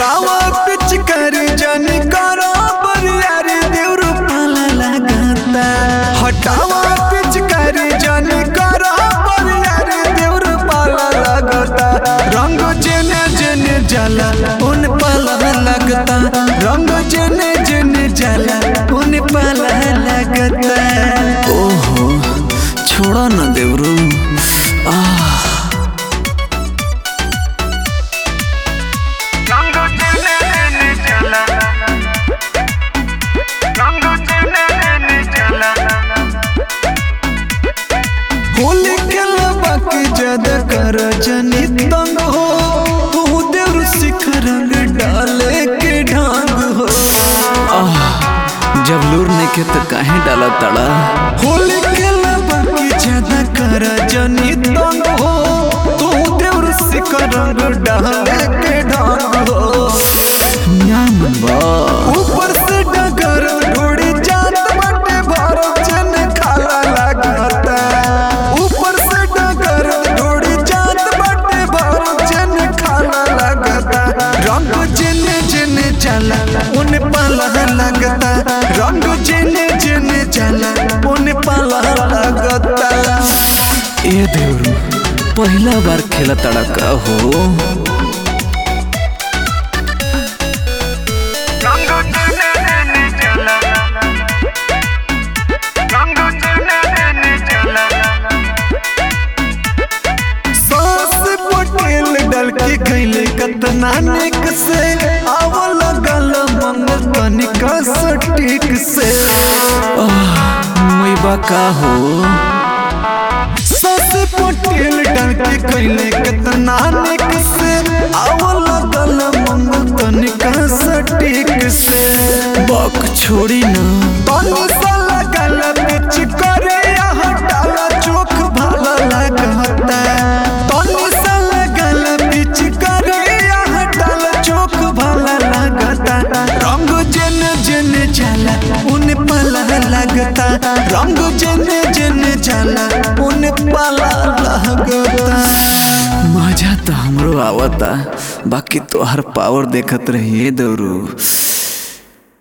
हटावा पिचकारी जानी करो बरियारी देवर पाला लगता। हटावा पिचकारी जानी करो बरियारी देवर पाला लगता। रंग जेने जेने जाला उन पाला लगता। रंग जेने जेने जाला उन पाला लगता। ओहो छोड़ा ना देवरू। होली खेलबा के ज्यादा कर जनी तंग हो। तू देवर सिख रंग डाले के ढंग हो। जब लूर ने के तो काहे डाला तड़ा। होली खेलबा के ज्यादा कर जनी तंग हो। तू देवर सिख रंग डाले के ढंग हो। ऊपर से डगर ढोड़ी जात बाटे भरत जन खाला लगता। ऊपर से डगर ढोड़ी जात बाटे भरत जन खाला लगता। रंग जेने जेने जाला उन पाला लगता। रंग जेने जेने जाला उन पाला लगता। ए देवरू पहला बार खेला तड़ा का हो। के कैले कतना निक से आवल गल मंग तनिका सटीक से। मुइबा का हो। सस पटेल डल के कैले कतना निक से आवल गल मंग तनिका सटीक से। बक छोड़ी ना तनी सा लगल बिच करे यहाँ डाला चोख भाला लगता। तनी सा लगल बिच करे यहाँ डाला चोख भाला लगता। रंग जेने जेने जाला उन पाला लगता। रंग जेने जेने जाला उन पाला लगता। मजा तो हमरो आवता बाकी तोहर पावर देखत रहिए देवरू।